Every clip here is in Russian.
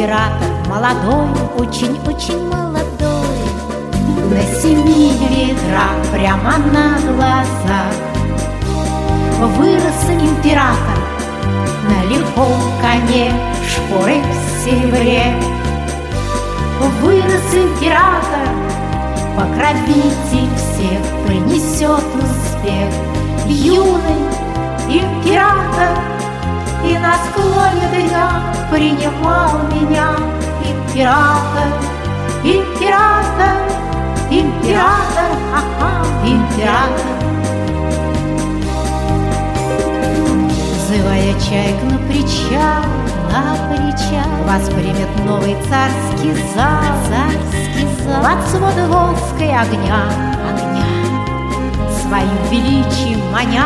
император молодой, очень-очень молодой, на 7 ветрах прямо на глазах вырос император на лихом коне, шпоры в серебре. Вырос император, покровитель всех, принесет успех. Юный император и на склоне дня принимал меня. Император, император, император, ага, император. Взывая чаек на причал, вас примет новый царский зал, под своды лоской огня, своим величием маня.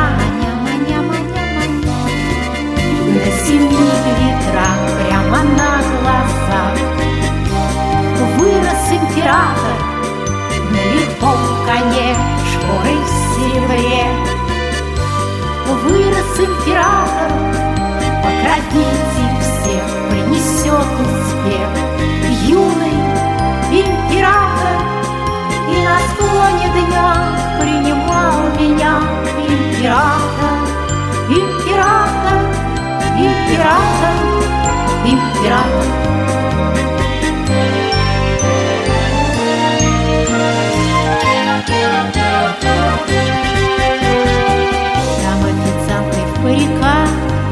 На 7 ветрах прямо на глазах вырос император на лихом коне, шпоры в серебре. Вырос император, покровитель всех, принесет успех. Юный император и на склоне дня принимал меня. Император, император, император, император. Там официанты в париках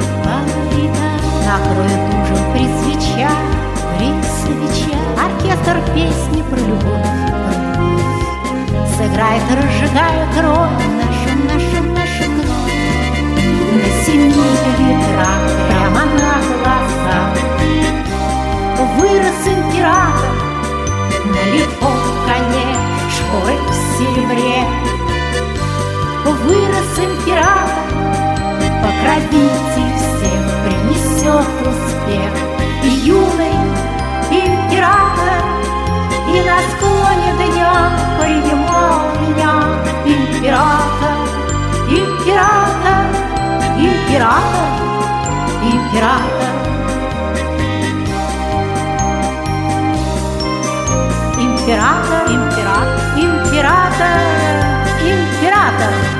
накроют ужин при свечах, оркестр песни про любовь, сыграет, разжигая кровь нашу кровь. На 7 ветрах прямо на глазах вырос император на лихом коне, шпоры в серебре. Вырос император, покровитель всех, принесет успех. Юный император и на склоне дня принимал меня. Император, император, император, император. Император, император, император, император.